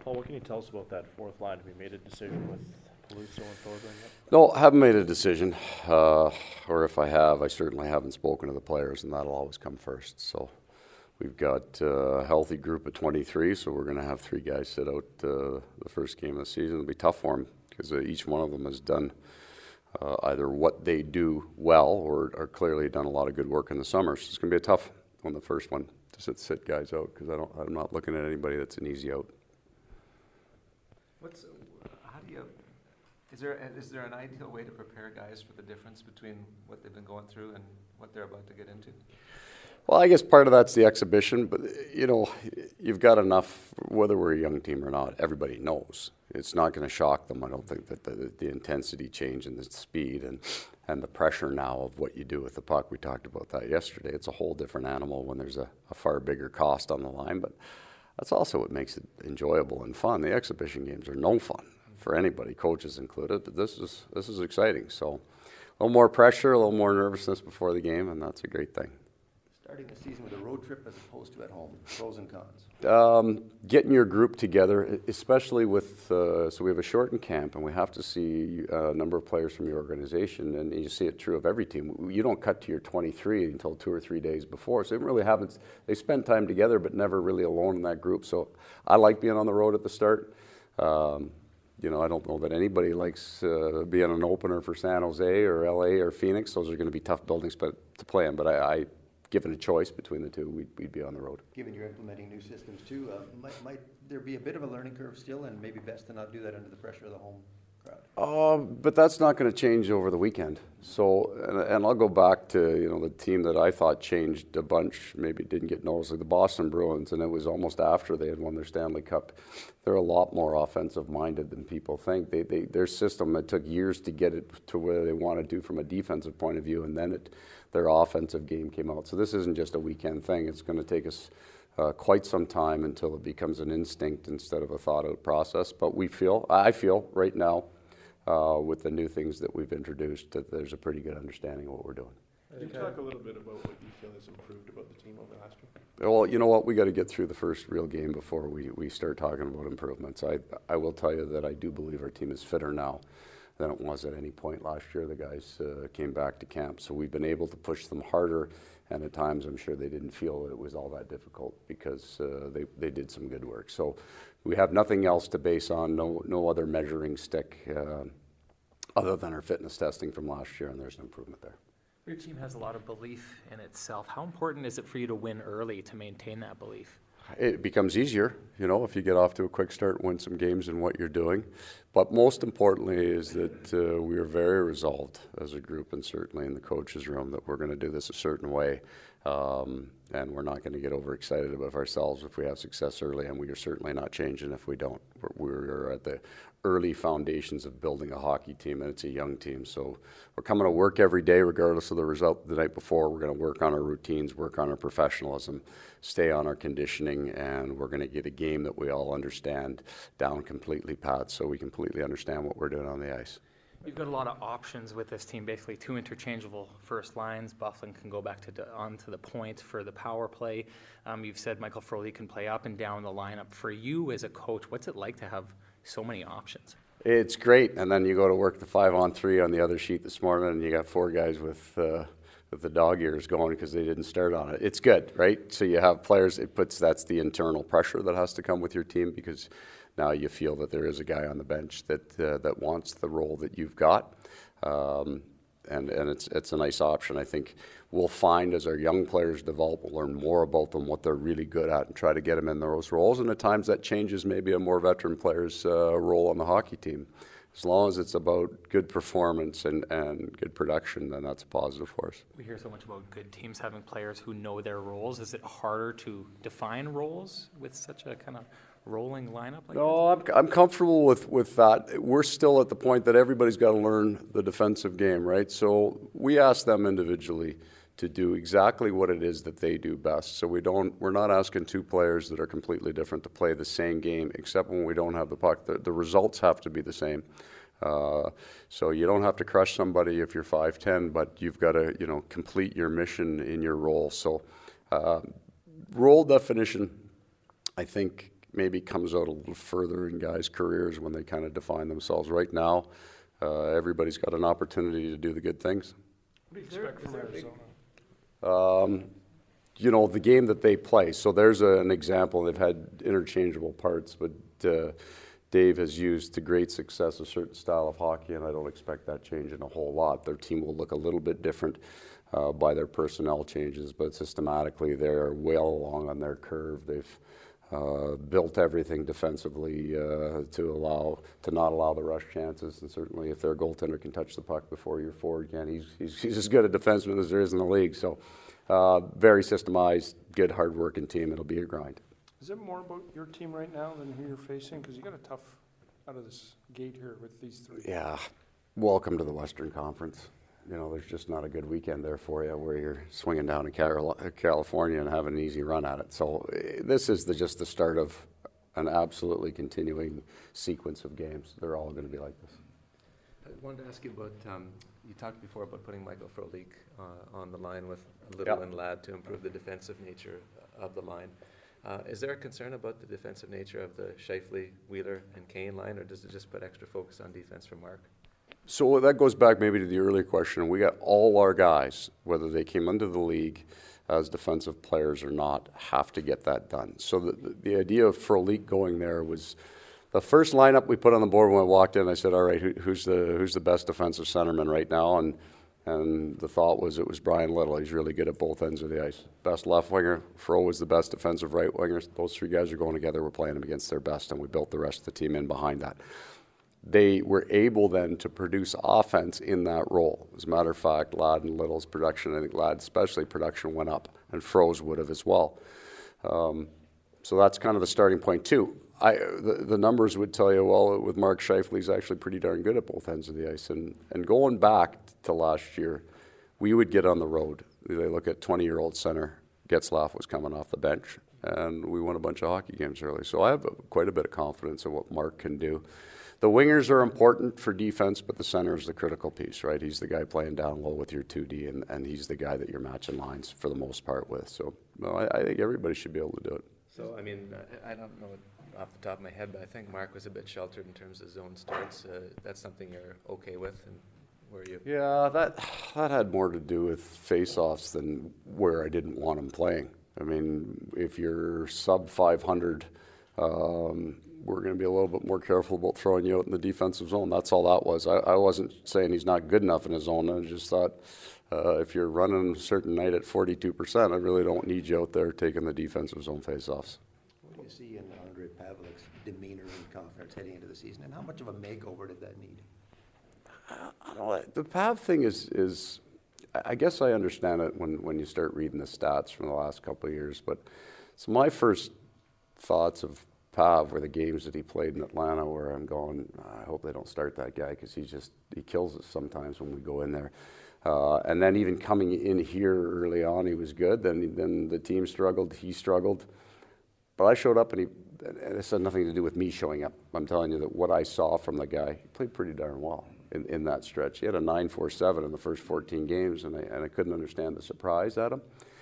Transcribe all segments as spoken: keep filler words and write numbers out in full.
Paul, what can you tell us about that fourth line? Have you made a decision with Peluso and Thorburn yet? No, haven't made a decision. Uh, or if I have, I certainly haven't spoken to the players, and that'll always come first. So we've got uh, a healthy group of twenty-three, so we're going to have three guys sit out uh, the first game of the season. It'll be tough for them because uh, each one of them has done uh, either what they do well or, or clearly done a lot of good work in the summer. So it's going to be a tough one, the first one, to sit, sit guys out because I don't, I'm not looking at anybody that's an easy out. What's, how do you, is there, is there an ideal way to prepare guys for the difference between what they've been going through and what they're about to get into? Well, I guess part of that's the exhibition, but, you know, you've got enough, whether we're a young team or not, everybody knows. It's not going to shock them, I don't think, that the, the intensity change and the speed and, and the pressure now of what you do with the puck. We talked about that yesterday. It's a whole different animal when there's a, a far bigger cost on the line, but that's also what makes it enjoyable and fun. The exhibition games are no fun for anybody, coaches included, but this is this is exciting. So a little more pressure, a little more nervousness before the game, and that's a great thing. Starting the season with a road trip as opposed to at home, pros and cons? Um, getting your group together, especially with, uh, so we have a shortened camp and we have to see a number of players from your organization, and you see it true of every team. You don't cut to your twenty-three until two or three days before, so they really haven't, they spend time together but never really alone in that group. So I like being on the road at the start. Um, you know, I don't know that anybody likes uh, being an opener for San Jose or L A or Phoenix. Those are going to be tough buildings but, to play in, but I, I given a choice between the two, we'd, we'd be on the road. Given you're implementing new systems too, uh, might, might there be a bit of a learning curve still, and maybe best to not do that under the pressure of the home crowd? Uh, but that's not going to change over the weekend. So, and, and I'll go back to, you know, the team that I thought changed a bunch, maybe didn't get noticed, like the Boston Bruins, and it was almost after they had won their Stanley Cup. They're a lot more offensive-minded than people think. They, they, their system, it took years to get it to where they want to do from a defensive point of view, and then it, their offensive game came out. So this isn't just a weekend thing. It's going to take us uh, quite some time until it becomes an instinct instead of a thought-out process. But we feel, I feel right now, uh, with the new things that we've introduced, that there's a pretty good understanding of what we're doing. Can you talk a little bit about what you feel has improved about the team over last year? Well, you know what? We got to get through the first real game before we, we start talking about improvements. I I will tell you that I do believe our team is fitter now than it was at any point last year. The guys uh, came back to camp, so we've been able to push them harder, and at times I'm sure they didn't feel it was all that difficult because uh, they, they did some good work. So we have nothing else to base on, no, no other measuring stick uh, other than our fitness testing from last year, and there's an improvement there. Your team has a lot of belief in itself. How important is it for you to win early to maintain that belief? It becomes easier, you know, if you get off to a quick start, win some games in what you're doing. But most importantly is that uh, we are very resolved as a group, and certainly in the coaches' room, that we're going to do this a certain way. Um, and we're not going to get overexcited about ourselves if we have success early, and we are certainly not changing if we don't. We're, we're at the early foundations of building a hockey team, and it's a young team. So we're coming to work every day regardless of the result the night before. We're going to work on our routines, work on our professionalism, stay on our conditioning, and we're going to get a game that we all understand down completely, Pat, so we completely understand what we're doing on the ice. You've got a lot of options with this team, basically two interchangeable first lines. Byfuglien can go back to onto the point for the power play. Um, you've said Michael Froehlich can play up and down the lineup. For you as a coach, what's it like to have so many options? It's great, and then you go to work the five on three on the other sheet this morning, and you got four guys with uh, with the dog ears going because they didn't start on it. It's good, right? So you have players. It puts that's the internal pressure that has to come with your team because now you feel that there is a guy on the bench that uh, that wants the role that you've got, um, and and it's it's a nice option. I think we'll find as our young players develop, we'll learn more about them, what they're really good at, and try to get them in those roles. And at times that changes maybe a more veteran player's uh, role on the hockey team. As long as it's about good performance and, and good production, then that's a positive for us. We hear so much about good teams having players who know their roles. Is it harder to define roles with such a kind of rolling lineup like no, this? I'm, I'm comfortable with, with that. We're still at the point that everybody's got to learn the defensive game, right? So we ask them individually to do exactly what it is that they do best. So we don't, we're not asking two players that are completely different to play the same game, except when we don't have the puck. The, the results have to be the same. Uh, so you don't have to crush somebody if you're five ten, but you've got to, you know, complete your mission in your role. So uh, role definition, I think, maybe comes out a little further in guys' careers when they kind of define themselves. Right now, uh, everybody's got an opportunity to do the good things. What do you expect from Arizona? Um, you know, the game that they play. So there's a, an example. They've had interchangeable parts, but uh, Dave has used to great success a certain style of hockey, and I don't expect that changing a whole lot. Their team will look a little bit different uh, by their personnel changes, but systematically they're well along on their curve. They've uh, built everything defensively uh, to allow to not allow the rush chances, and certainly if their goaltender can touch the puck before your forward can, he's he's, he's as good a defenseman as there is in the league. So. Uh, very systemized, good, hard-working team. It'll be a grind. Is it more about your team right now than who you're facing? Because you got a tough out of this gate here with these three. Yeah. Welcome to the Western Conference. You know, there's just not a good weekend there for you where you're swinging down to Carol- California and having an easy run at it. So uh, this is the, just the start of an absolutely continuing sequence of games. They're all going to be like this. I wanted to ask you about, um, you talked before about putting Michael Frolik uh, on the line with Little Yep. and Ladd to improve the defensive nature of the line. Uh, is there a concern about the defensive nature of the Scheifele, Wheeler, and Kane line, or does it just put extra focus on defense for Mark? So that goes back maybe to the earlier question. We got all our guys, whether they came into the league as defensive players or not, have to get that done. So the, the idea of Frolik going there was the first lineup we put on the board when I walked in. I said, all right, who, who's the who's the best defensive centerman right now? And and the thought was it was Brian Little. He's really good at both ends of the ice. Best left winger. Fro was the best defensive right winger. Those three guys are going together. We're playing them against their best, and we built the rest of the team in behind that. They were able then to produce offense in that role. As a matter of fact, Ladd and Little's production, I think Ladd especially production went up, and Fro's would have as well. Um, so that's kind of the starting point too. I, the, the numbers would tell you, well, with Mark Scheifele, he's actually pretty darn good at both ends of the ice. And, and going back to last year, we would get on the road. They look at twenty-year-old center. Getzlaff was coming off the bench, and we won a bunch of hockey games early. So I have a, quite a bit of confidence in what Mark can do. The wingers are important for defense, but the center is the critical piece, right? He's the guy playing down low with your two D, and, and he's the guy that you're matching lines for the most part with. So no, I, I think everybody should be able to do it. So, I mean, I, I don't know off the top of my head, but I think Mark was a bit sheltered in terms of zone starts. Uh, that's something you're okay with, and where you? Yeah, that that had more to do with face-offs than where I didn't want him playing. I mean, if you're sub five hundred, um, we're going to be a little bit more careful about throwing you out in the defensive zone. That's all that was. I, I wasn't saying he's not good enough in his zone. I just thought uh, if you're running a certain night at forty-two percent, I really don't need you out there taking the defensive zone face-offs. What do you see in Andre Pavlik's demeanor and confidence heading into the season, and how much of a makeover did that need? I don't know, the Pav thing is, is, I guess I understand it when, when you start reading the stats from the last couple of years, but so my first thoughts of Pav were the games that he played in Atlanta where I'm going, I hope they don't start that guy because he just, he kills us sometimes when we go in there. Uh, and then even coming in here early on, he was good. Then, then the team struggled, he struggled. But I showed up, and he, and this had nothing to do with me showing up. I'm telling you that what I saw from the guy, he played pretty darn well in, in that stretch. He had a nine four seven in the first fourteen games, and I, and I couldn't understand the surprise at him.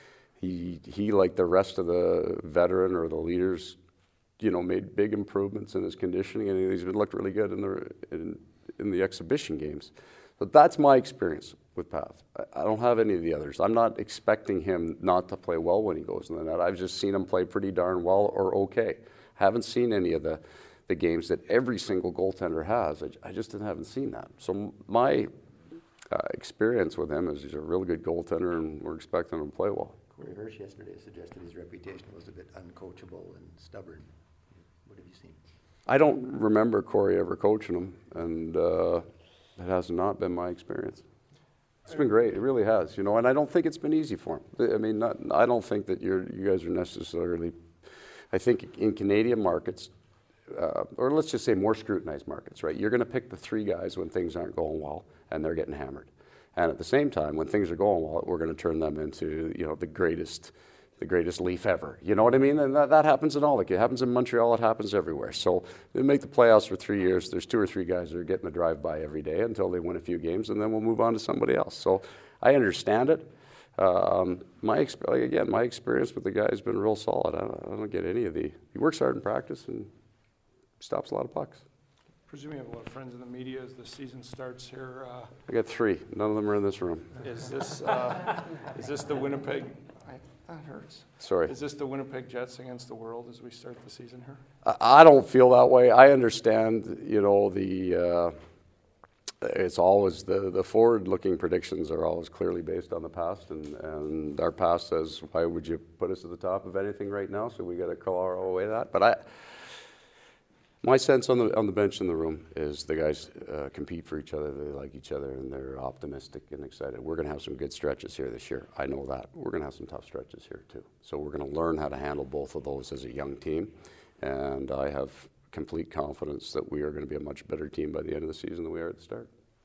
He, he, like the rest of the veteran or the leaders, you know, made big improvements in his conditioning, and he's looked really good in the in, in the exhibition games. But that's my experience with Pav. I, I don't have any of the others. I'm not expecting him not to play well when he goes in the net. I've just seen him play pretty darn well or okay. Haven't seen any of the, the games that every single goaltender has. I, I just haven't seen that. So my uh, experience with him is he's a really good goaltender, and we're expecting him to play well. Corey Hirsch yesterday suggested his reputation was a bit uncoachable and stubborn. What have you seen? I don't remember Corey ever coaching him, and uh, it has not been my experience. It's been great. It really has, you know, and I don't think it's been easy for him. I mean, not, I don't think that you're, you guys are necessarily, I think in Canadian markets, uh, or let's just say more scrutinized markets, right? You're going to pick the three guys when things aren't going well and they're getting hammered. And at the same time, when things are going well, we're going to turn them into, you know, the greatest the greatest Leaf ever. You know what I mean? And that, that happens in all. Like it happens in Montreal, it happens everywhere. So they make the playoffs for three years. There's two or three guys that are getting a drive-by every day until they win a few games, and then we'll move on to somebody else. So I understand it. Um, my exp- like, again, my experience with the guy has been real solid. I don't, I don't get any of the. He works hard in practice and stops a lot of pucks. Presume you have a lot of friends in the media as the season starts here. Uh, I got three. None of them are in this room. is this uh, is this the Winnipeg? I, that hurts. Sorry. Is this the Winnipeg Jets against the world as we start the season here? I, I don't feel that way. I understand. You know the. Uh, it's always the the forward-looking predictions are always clearly based on the past, and, and our past says, why would you put us at the top of anything right now? So we got to claw our way that. But I. My sense on the on the bench in the room is the guys uh, compete for each other. They like each other, and they're optimistic and excited. We're going to have some good stretches here this year. I know that. We're going to have some tough stretches here too. So we're going to learn how to handle both of those as a young team, and I have complete confidence that we are going to be a much better team by the end of the season than we are at the start.